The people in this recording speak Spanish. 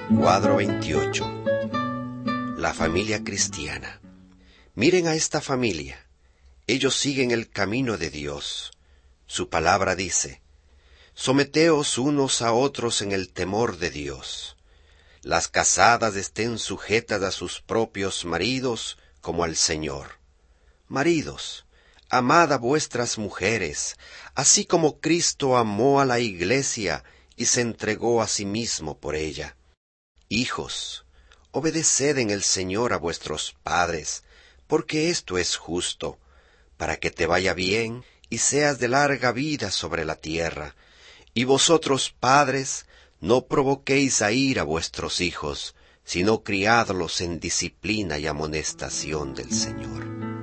Cuadro 28. La familia cristiana. Miren a esta familia. Ellos siguen el camino de Dios. Su palabra dice: someteos unos a otros en el temor de Dios. Las casadas estén sujetas a sus propios maridos como al Señor. Maridos, amad a vuestras mujeres, así como Cristo amó a la Iglesia y se entregó a sí mismo por ella. Hijos, obedeced en el Señor a vuestros padres, porque esto es justo, para que te vaya bien y seas de larga vida sobre la tierra. Y vosotros, padres, no provoquéis a ira a vuestros hijos, sino criadlos en disciplina y amonestación del Señor.